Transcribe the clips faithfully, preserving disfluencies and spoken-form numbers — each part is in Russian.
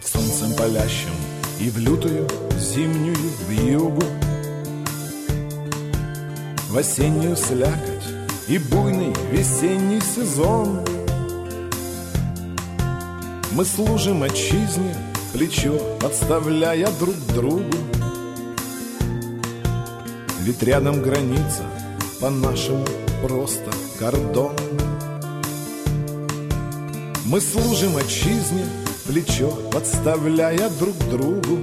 солнцем палящим и в лютую зимнюю вьюгу, в осеннюю слякоть и буйный весенний сезон. Мы служим отчизне, плечо подставляя друг другу, ведь рядом граница, по-нашему просто кордон. Мы служим отчизне, плечо подставляя друг другу,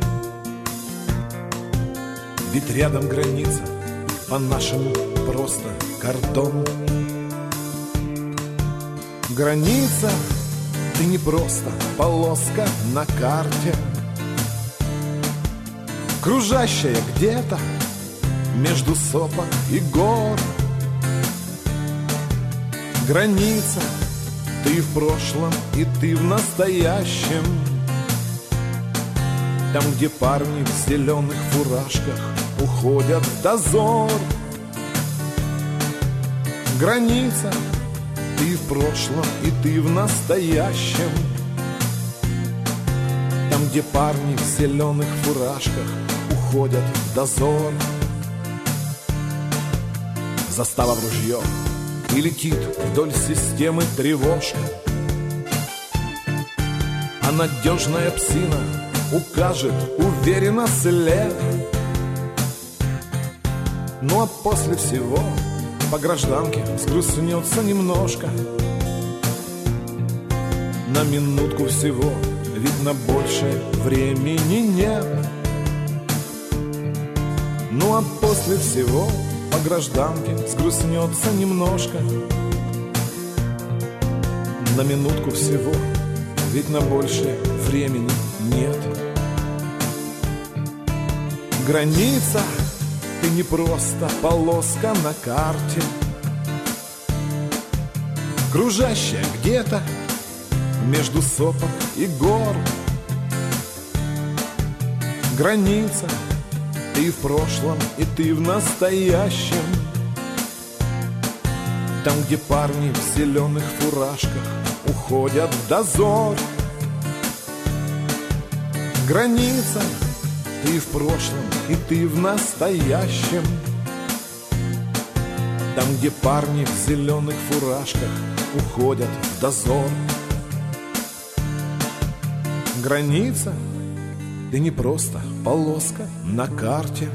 ведь рядом граница, по-нашему просто кордон. Граница, ты не просто полоска на карте, кружащая где-то между сопок и гор. Граница, ты в прошлом и ты в настоящем, там, где парни в зеленых фуражках уходят в дозор. Граница, ты в прошлом и ты в настоящем, там, где парни в зеленых фуражках уходят в дозор. Застава в ружье и летит вдоль системы тревожка, а надежная псина укажет уверенно след. Ну а после всего по гражданке взгрустнется немножко, на минутку всего, ведь на больше времени нет. Ну а после всего по гражданке взгрустнется немножко, на минутку всего, ведь на больше времени нет. Граница, ты не просто полоска на карте, кружащая где-то между сопок и гор. Граница, ты в прошлом и ты в настоящем, там, где парни в зеленых фуражках уходят в дозор. Граница, ты в прошлом и ты в настоящем, там, где парни в зеленых фуражках уходят в дозор. Граница, ты не просто полоска на карте,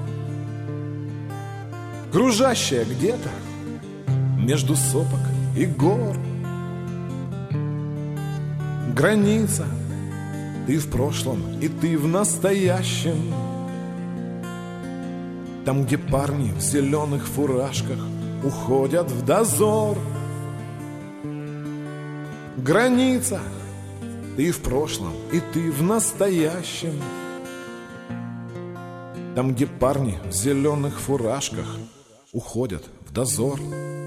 кружащая где-то между сопок и гор. Граница, ты в прошлом и ты в настоящем, там, где парни в зеленых фуражках уходят в дозор. Граница, ты в прошлом и ты в настоящем, там, где парни в зеленых фуражках уходят в дозор.